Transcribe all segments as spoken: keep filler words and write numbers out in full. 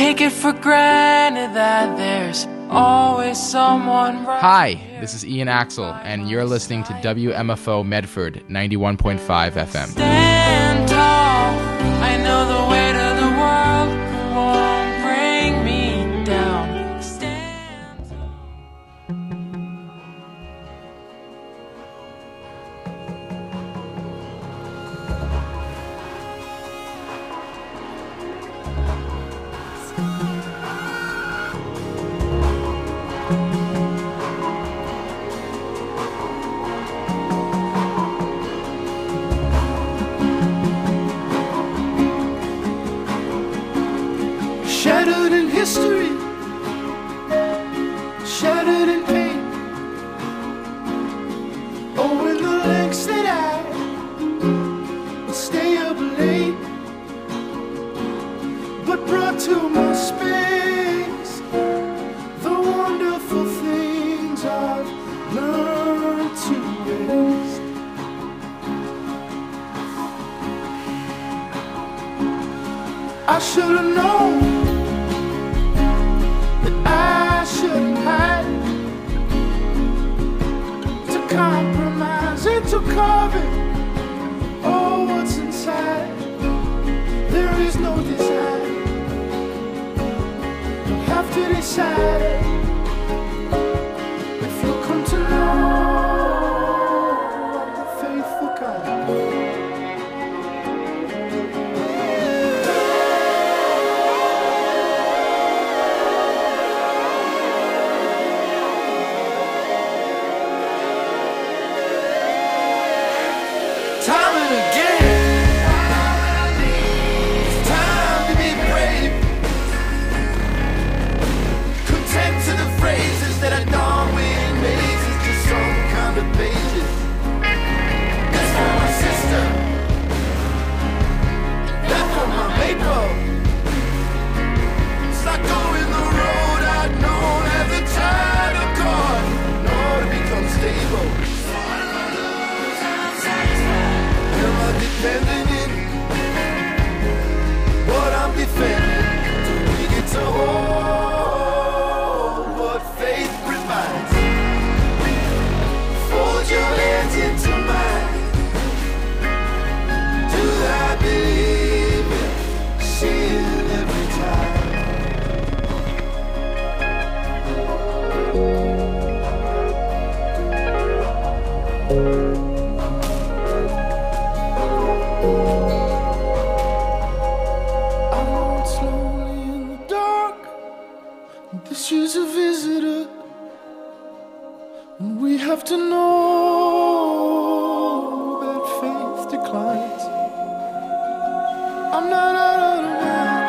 take it for granted that there's always someone right. Hi, this is Ian Axel, and you're listening to W M F O Medford ninety-one point five F M. Stand tall, I know the weight of the world won't bring me down. Stand tall. Shattered in history, shattered in pain. Oh, in the lengths that I will stay up late, but brought to my space the wonderful things I've learned to waste. I should have known I shouldn't hide, to compromise and to carve it. Oh, what's inside? There is no design. You have to decide if you come to know I'm the faithful kind. Time and again, it's time to be brave. Content to the phrases that adorn with mazes to some kind of pages. That's for my sister, that for my maple. It's like going the road I'd known as a child of God, in order to become stable. Defending it, what I'm defending, do we get to hold what faith provides? Fold your hands into mine. Do I believe it? See it every time. She's a visitor, and we have to know that faith declines. I'm not out of the mind.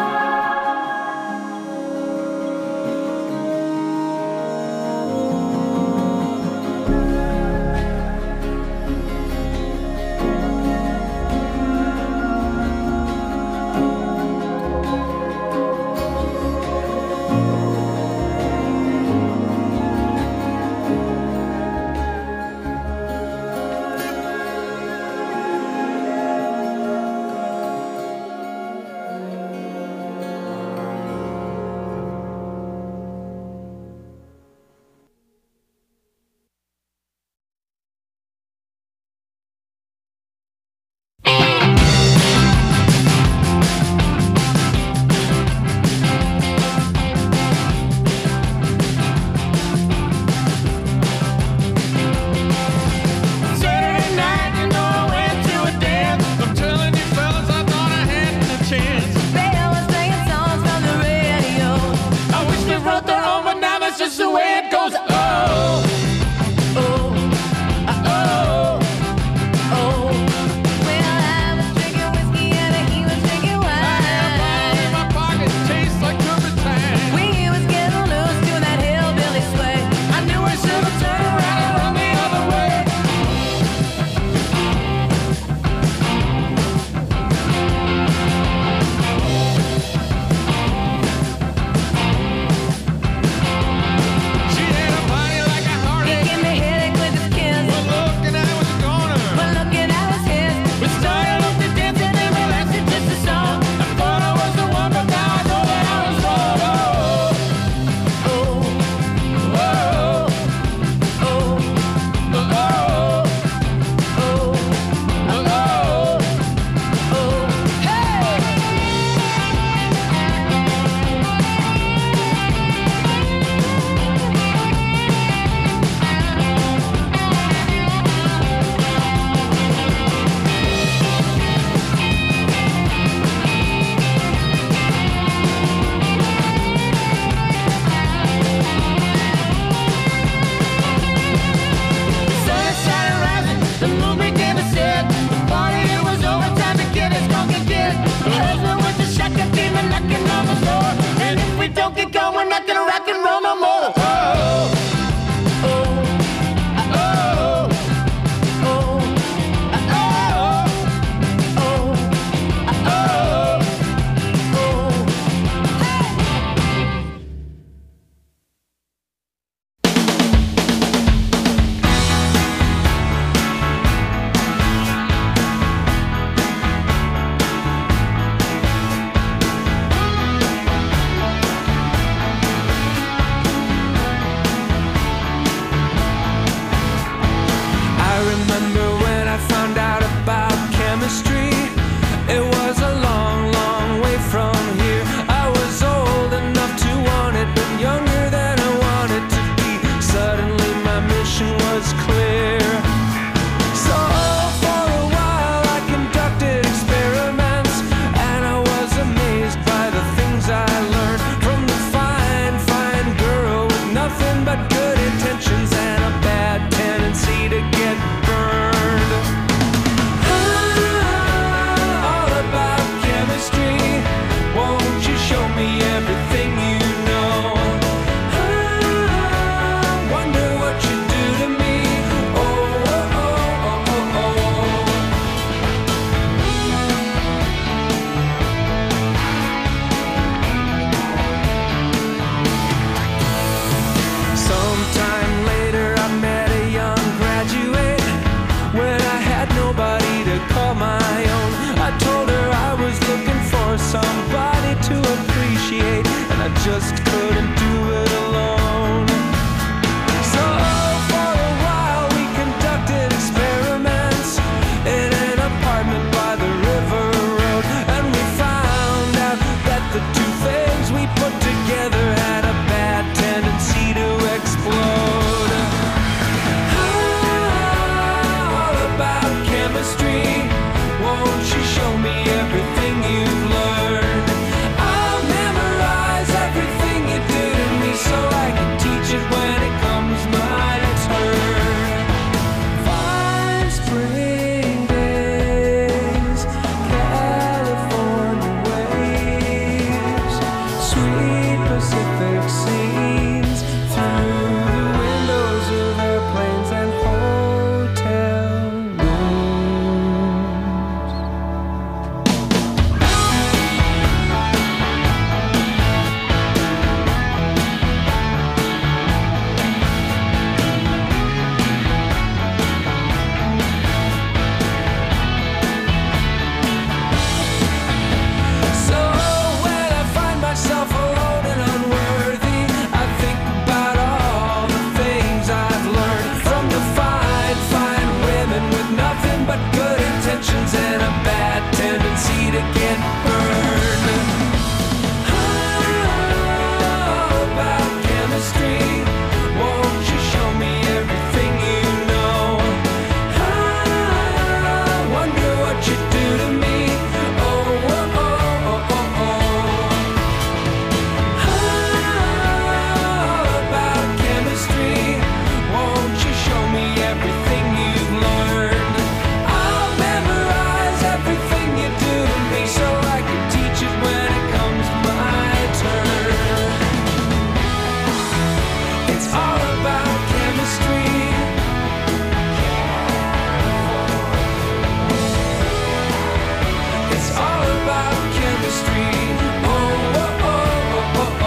chemistry. Oh, oh, oh, oh,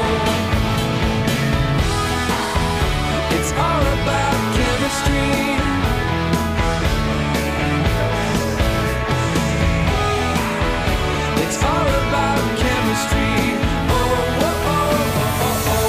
oh. It's all about chemistry. It's all about chemistry. Oh, oh, oh, oh, oh, oh.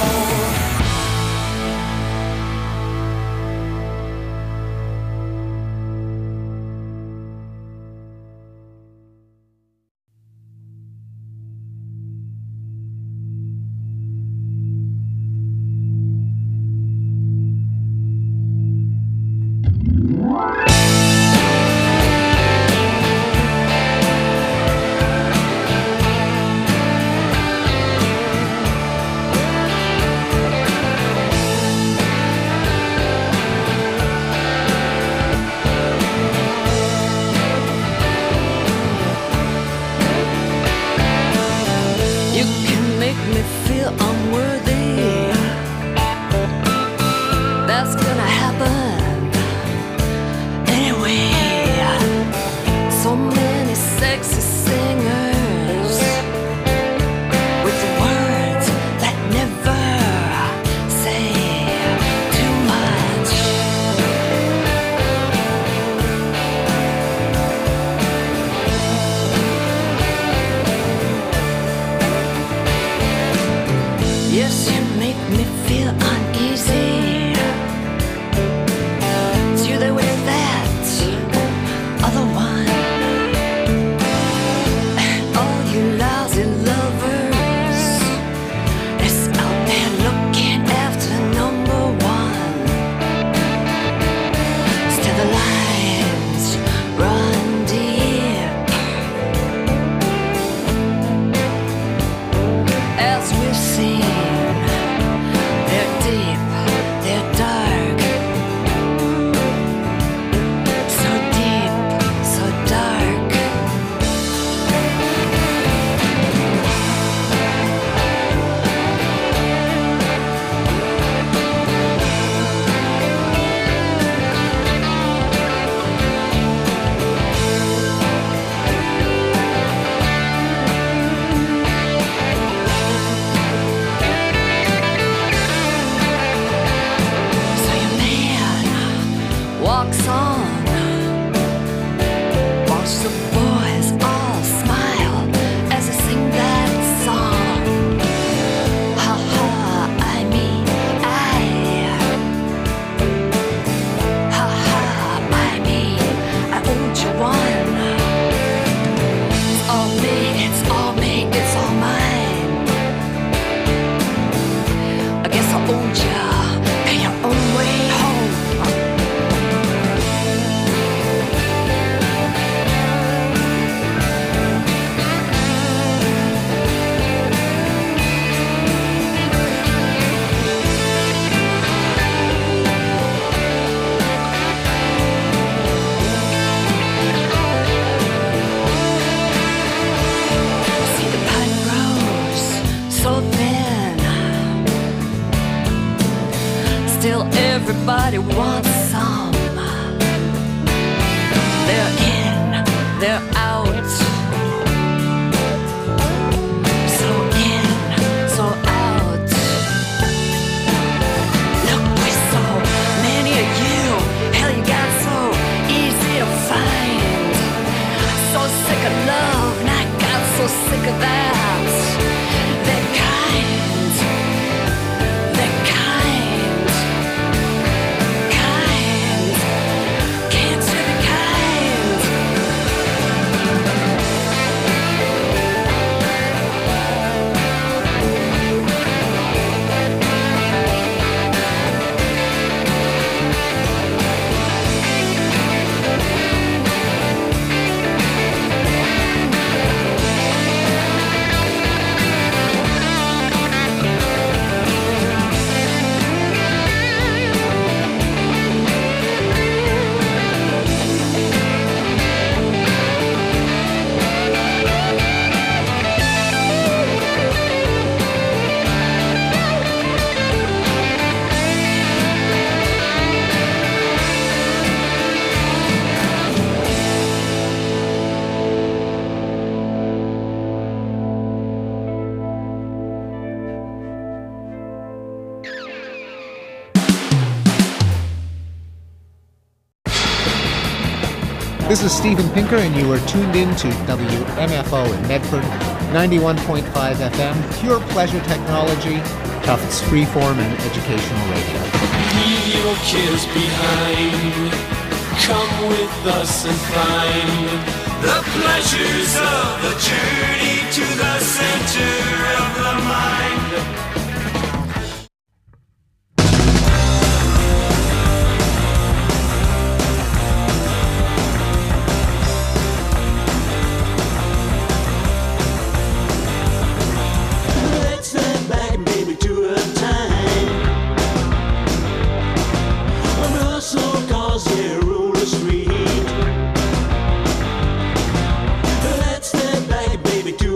You can make me feel unworthy. That's gonna happen anyway. So many sexy singers with words that never say too much. Yes, you make me feel uneasy. It's you there with that other one. And all you lousy lovers is out there looking after number one. Still the lines run deep as we've seen. They're deep, they're dark, so deep, so dark. So your man walks on, watch the boys all smile as they sing that song. Ha ha, I mean I. Ha ha, I mean I owed you one. It's all me, it's all me, it's all mine. I guess I owed ya, pay your own way home. See the pine grows so thin. Still everybody wants some. They're in, they're out. So in, so out. Look, with so many of you, hell, you got so easy to find. So sick of love, and I got so sick of that. They're kind, they're kind, kind. Can't you be kind? This is Steven Pinker, and you are tuned in to W M F O in Medford, ninety-one point five F M, pure pleasure technology, Tufts freeform and educational radio. Leave your cares behind. Come with us and find the pleasures of the journey to the center of the mind. Baby, do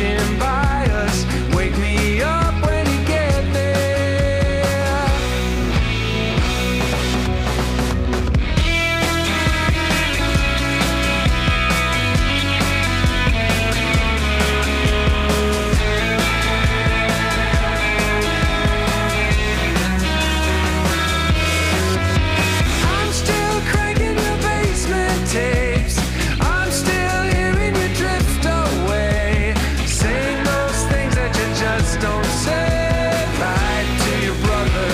rushing by us. Wake me up when you get there. I'm still cranking your basement tapes. I'm still hearing you drift away, saying those things that you just don't say right to your brother.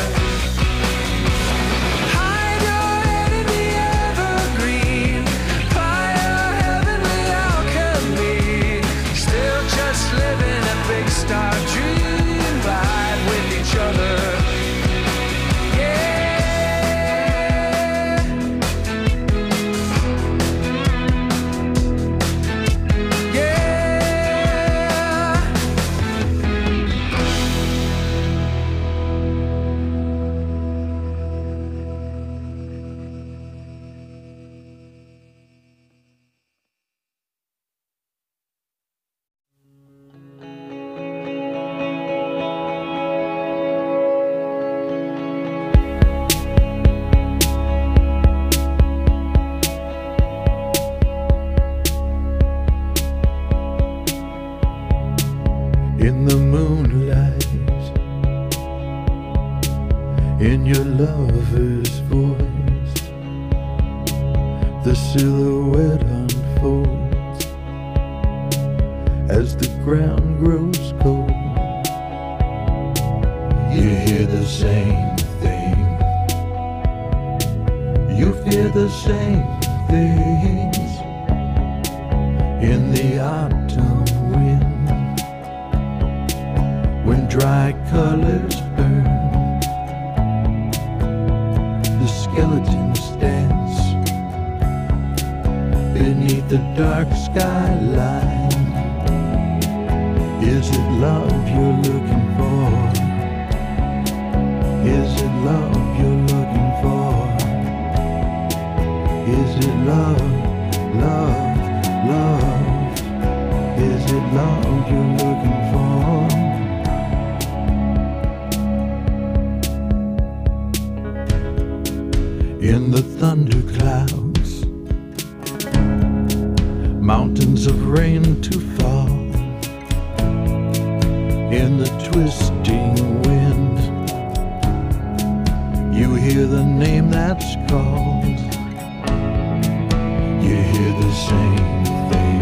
Hide your head in the evergreen, by a heavenly alchemy. Still just living a big star dream, vibe with each other. Yeah. Yeah. In the moonlight, in your lover's voice, the silhouette unfolds as the ground grows cold. You hear the same thing, you fear the same things in the autumn wind. When dry colors burn, the skeletons dance beneath the dark skyline. Is it love you're looking for? Is it love you're looking for? Is it love, love, love? Is it love you're looking for? In the thunderclouds, mountains of rain to fall. In the twisting wind, you hear the name that's called. You hear the same thing,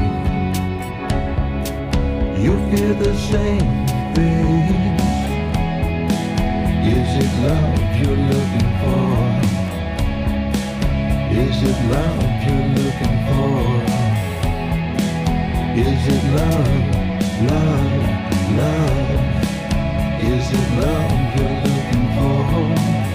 you fear the same thing. Is it love you're looking for? Is it love you're looking for? Is it love, love, love? Is it love you're looking for?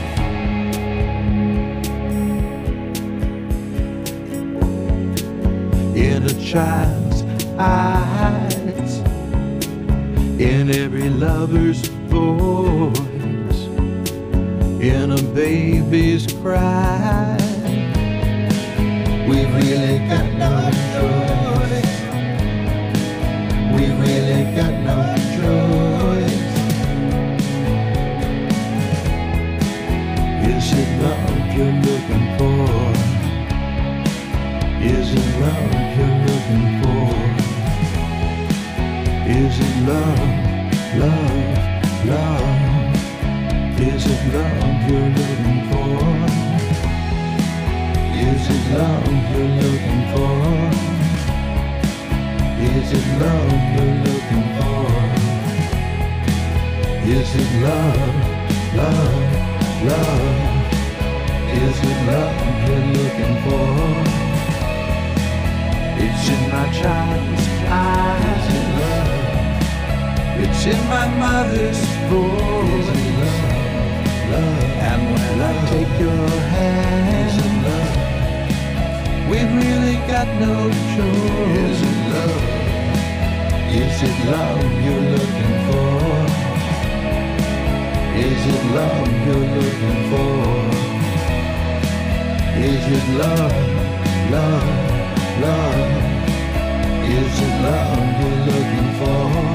In a child's eyes, in every lover's voice, in a baby's cry, we really got no choice. We really got no choice. Is it love you're looking for? Is it love you're looking for? Is it love, love, love? Is it love you're looking for? Is it love you're looking for? Is it love you're looking for? Is it love, love, love? Is it love you're looking for? It's in my child's eyes. Is it love? It's in my mother's voice. Is it love, love? And when I take your hand, is it love? We've really got no choice. Is it love? Is it love you're looking for? Is it love you're looking for? Is it love, love, love? Is it love you're looking for?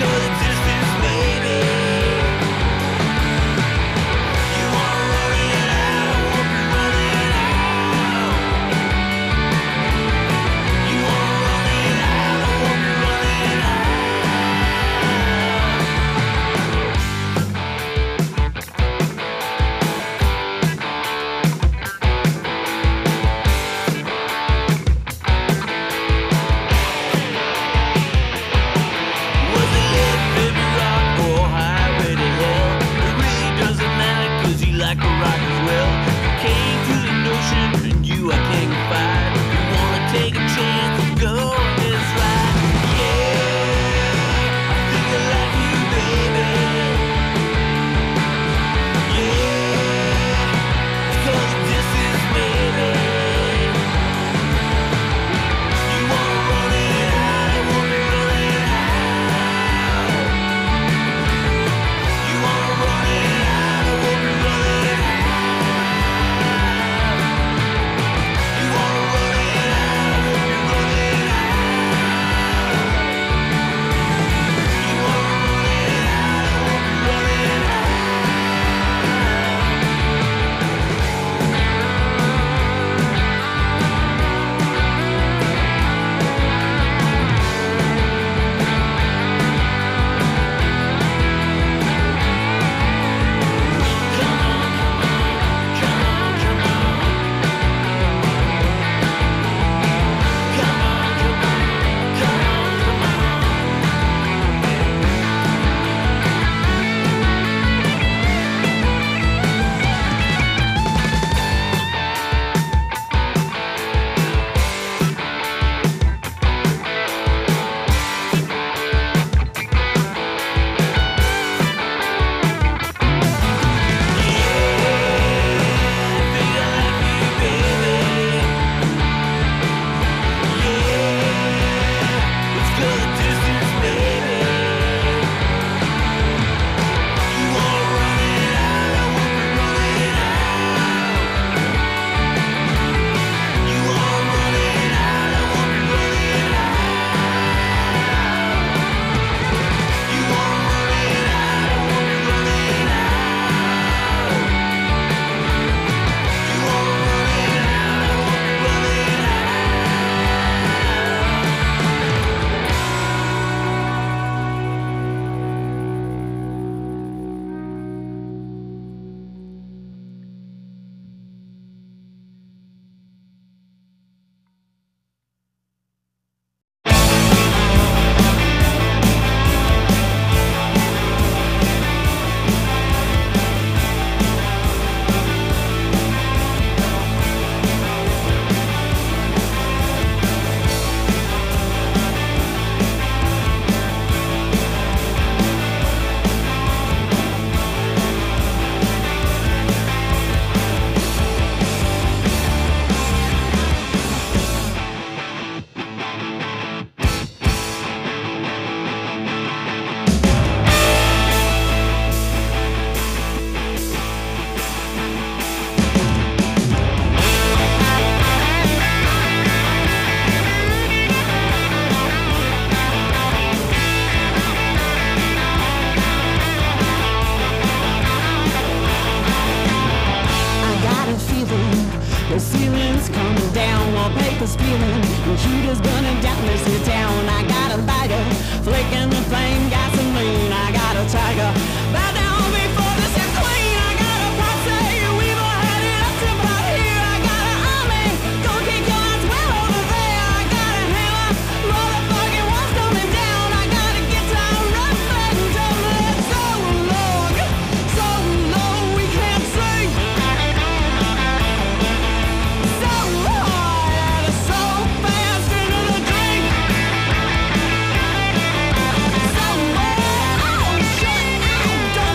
Don't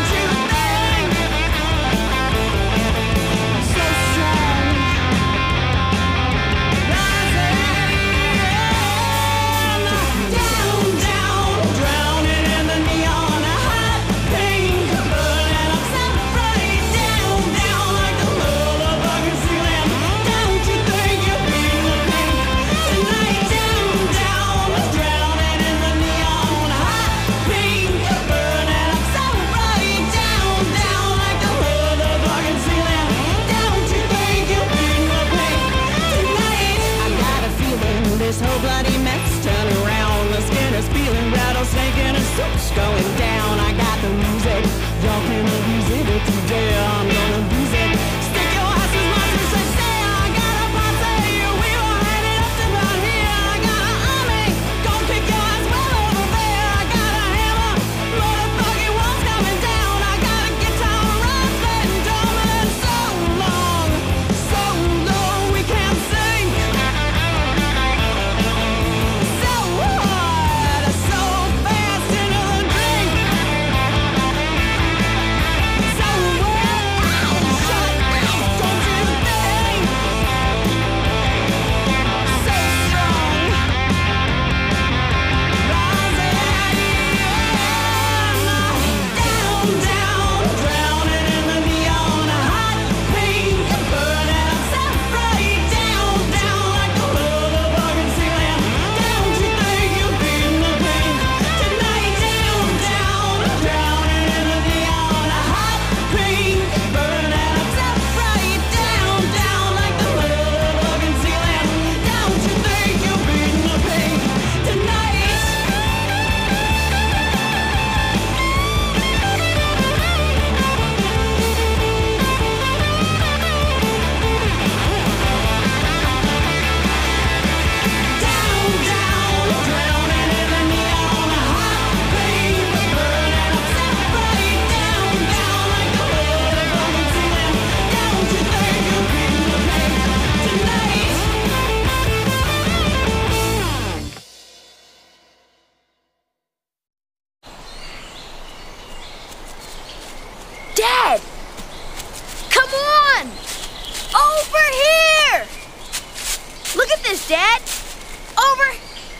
Dad? Over.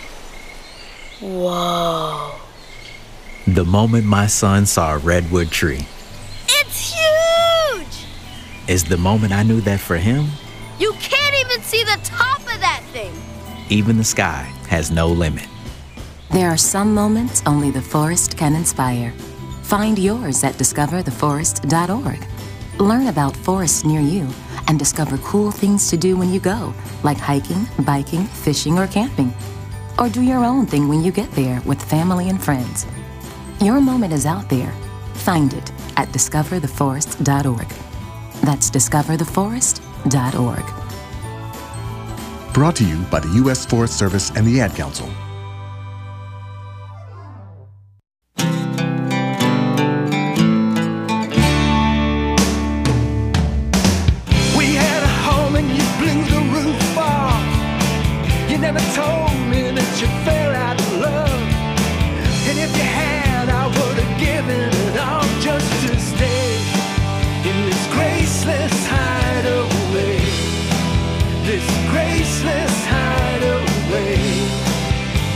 Whoa. The moment my son saw a redwood tree. It's huge! Is the moment I knew that for him, You can't even see the top of that thing. even the sky has no limit. There are some moments only the forest can inspire. Find yours at discover the forest dot org. Learn about forests near you and discover cool things to do when you go, like hiking, biking, fishing, or camping. Or do your own thing when you get there with family and friends. Your moment is out there. Find it at discover the forest dot org. That's discover the forest dot org. Brought to you by the U S Forest Service and the Ad Council. We had a home and you blew the roof off. You never told me that you fell out of love. And if you had, I would have given it all just to stay in this graceless hideaway. This graceless hideaway.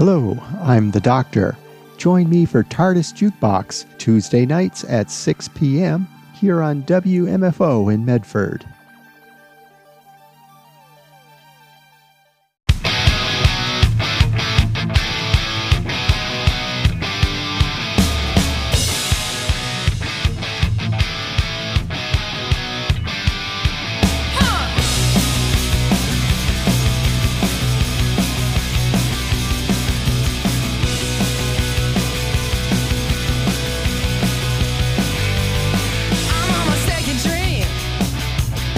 Hello, I'm the Doctor. Join me for TARDIS Jukebox Tuesday nights at six p.m. here on W M F O in Medford. I'm on my second drink.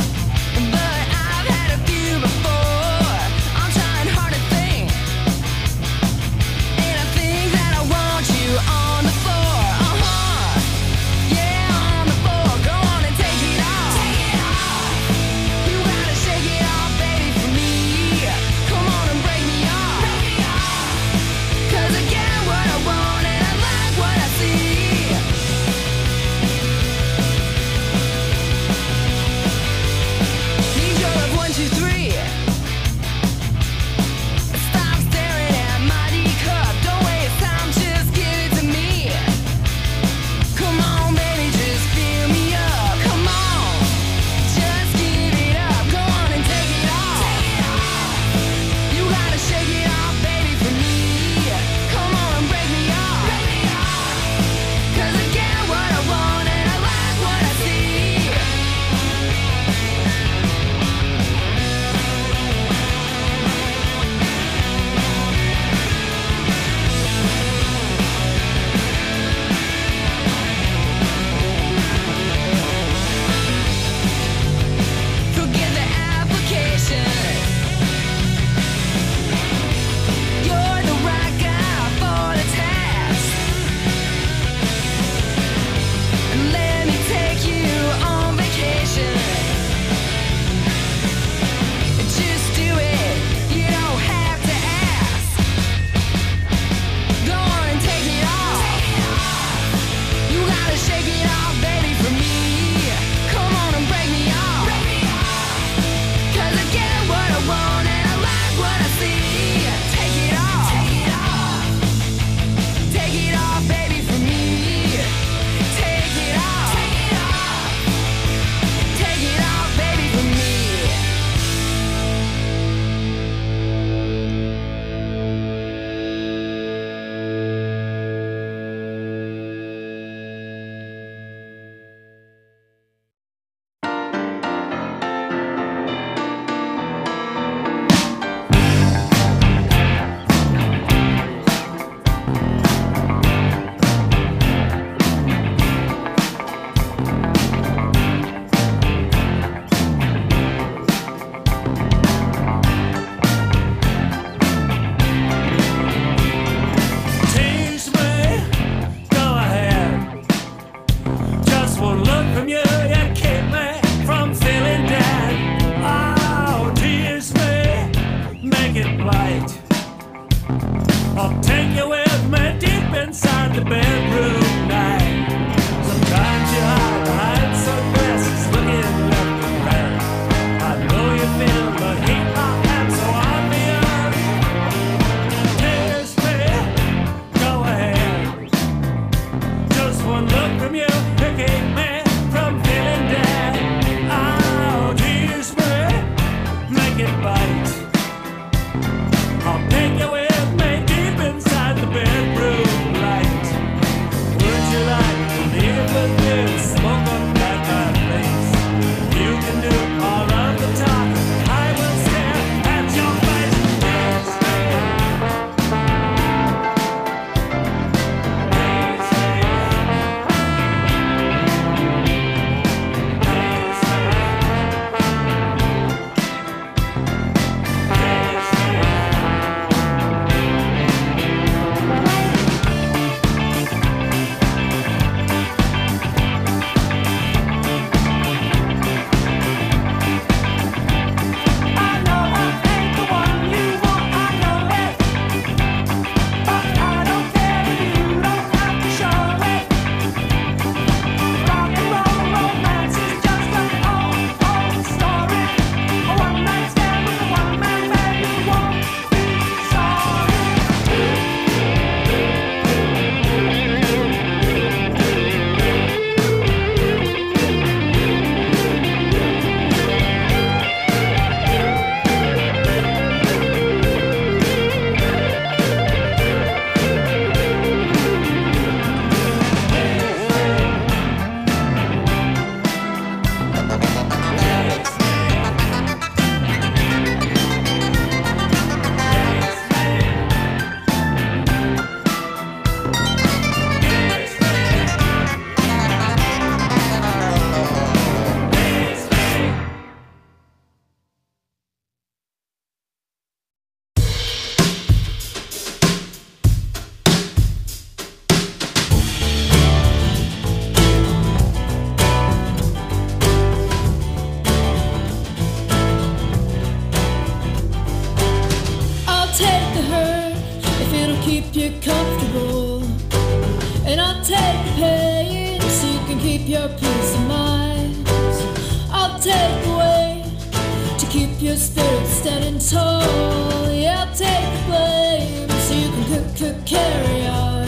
take the hurt if it'll keep you comfortable. And I'll take the pain so you can keep your peace of mind. I'll take the weight to keep your spirit standing tall. Yeah, I'll take the blame so you can cook, cook, carry on.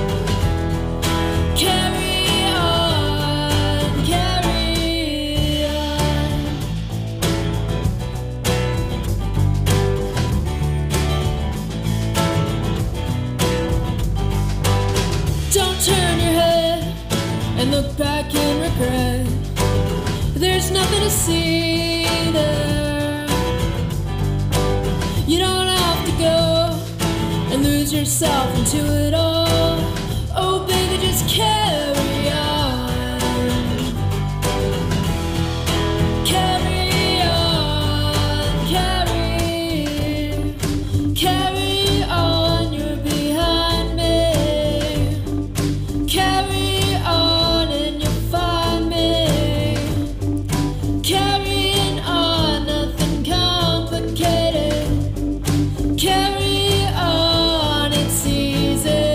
Carry on, carry on. Don't turn your head and look back in regret. There's nothing to see there. You don't have to go and lose yourself into it all. Oh baby, just carry on. Carry on, carry, carry on, you're behind me. Carry on and you'll find me. Carrying on, nothing complicated. Carry on, it's easy.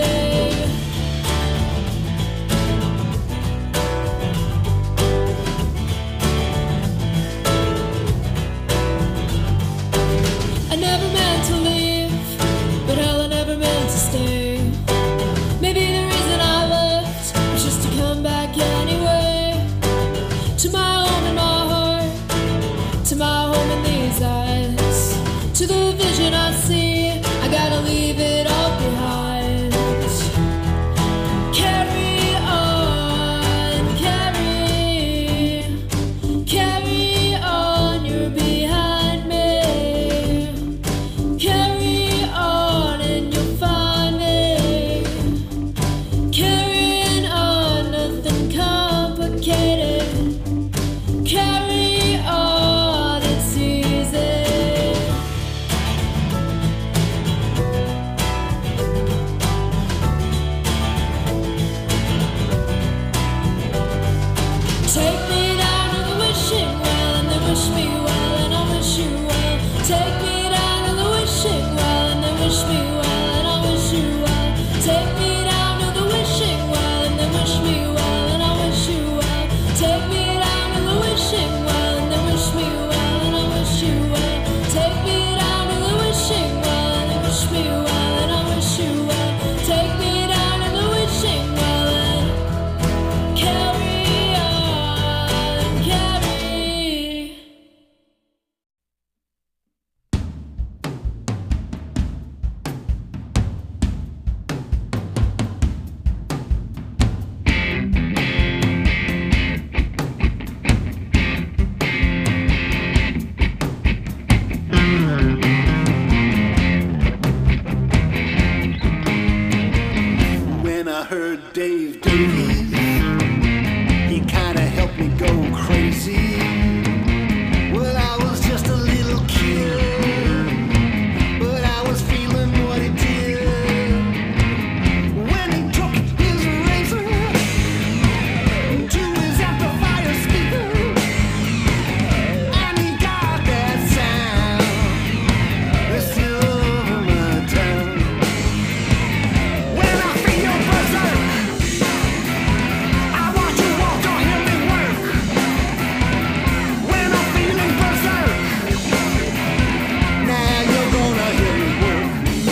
I never meant to leave, but hell, I never meant to stay. Maybe the reason I left was just to come back anyway. To my home in my heart, to my home in these eyes, to the vision I see, I gotta leave it all behind. Carry on, carry, carry on, you're behind me. Carry on and you'll find me. Carrying on, nothing complicated. Carry on, it's easy. Take me down to the wishing well and then wish me well and I'll wish you well. Take me down to the wishing well and then wish me well and I'll wish you well. Take me down to the wishing well and then wish me well and I'll wish you well. Take me down to the wishing well and then wish me well and I'll wish you well. Take me down to the wishing well and then wish me well and I'll wish you well. Take me down to the wishing well and carry on, carry. When I heard Dave Davies, he kinda helped me go crazy. Well, I was just a little kid, but I was feeling what he did. When he took his razor to his amplifier speaker, and he got that sound that's still over my town. When I feel your berserk, I want you all to hear me work. When I'm feeling berserk, now you're gonna hear me work.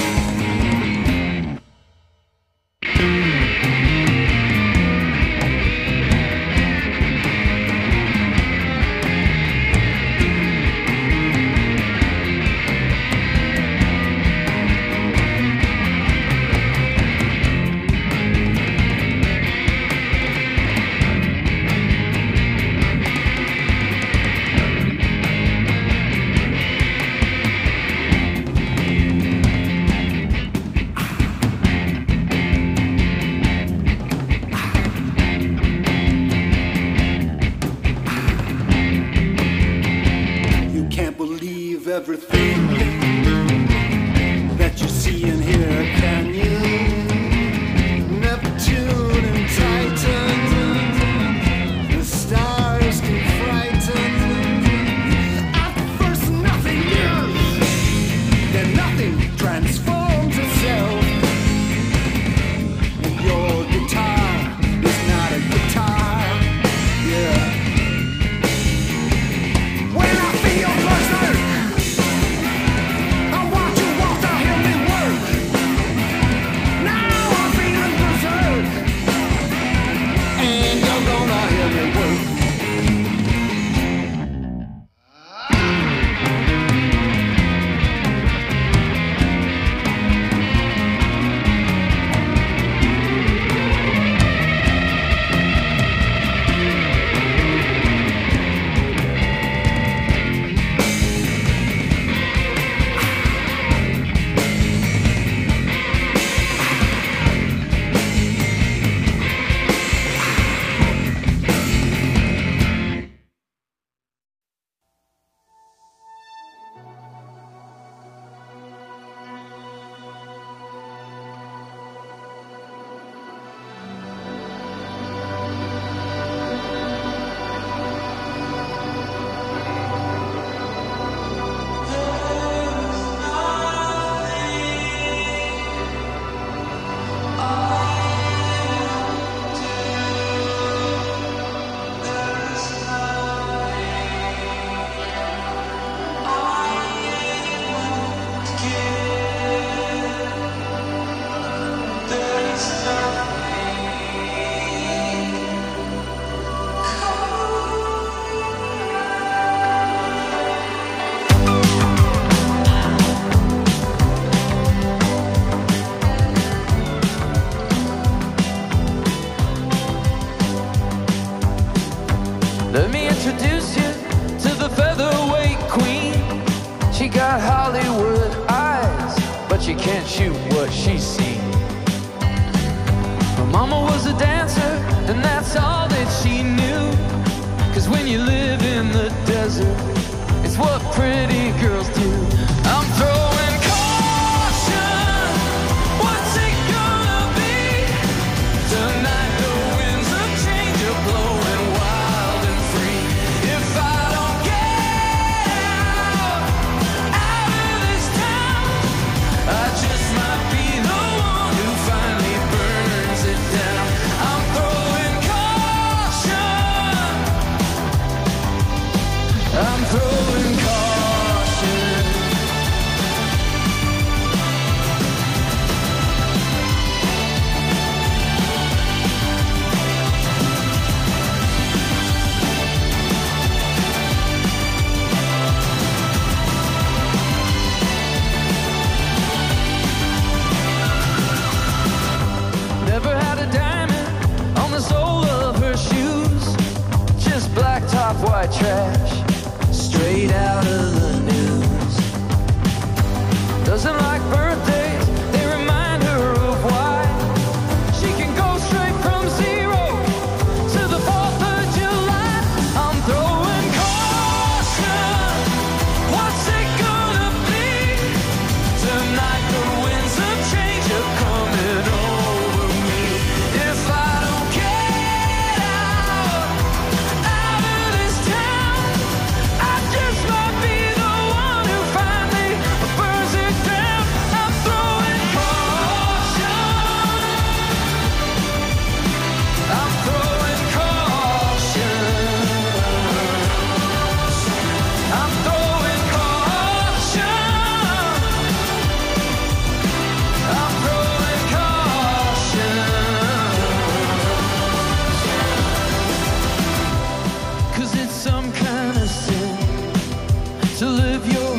You can't believe everything that you see and hear, can you? Neptune and Titan, the stars can frighten. At first nothing new, then nothing can't shoot what she's seen. Her mama was a dancer, and that's all that she knew. Cause when you live in the desert, it's what pretty